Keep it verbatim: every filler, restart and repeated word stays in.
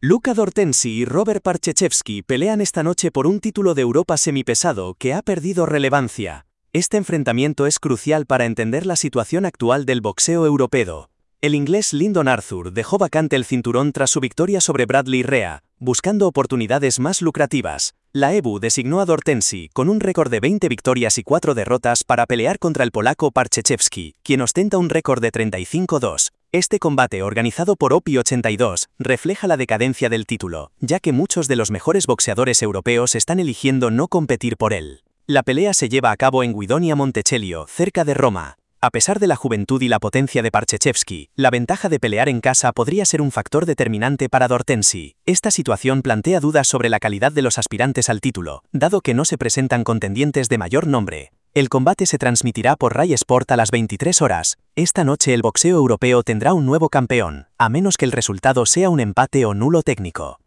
Luka Dortensi y Robert Parchechevsky pelean esta noche por un título de Europa semipesado que ha perdido relevancia. Este enfrentamiento es crucial para entender la situación actual del boxeo europeo. El inglés Lyndon Arthur dejó vacante el cinturón tras su victoria sobre Bradley Rea, buscando oportunidades más lucrativas. La E B U designó a Dortensi, con un récord de veinte victorias y cuatro derrotas, para pelear contra el polaco Parchechevsky, quien ostenta un récord de treinta y cinco a dos. Este combate, organizado por O P I ochenta y dos, refleja la decadencia del título, ya que muchos de los mejores boxeadores europeos están eligiendo no competir por él. La pelea se lleva a cabo en Guidonia Montecelio, cerca de Roma. A pesar de la juventud y la potencia de Parchechevsky, la ventaja de pelear en casa podría ser un factor determinante para Dortensi. Esta situación plantea dudas sobre la calidad de los aspirantes al título, dado que no se presentan contendientes de mayor nombre. El combate se transmitirá por Rai Sport a las veintitrés horas. Esta noche el boxeo europeo tendrá un nuevo campeón, a menos que el resultado sea un empate o nulo técnico.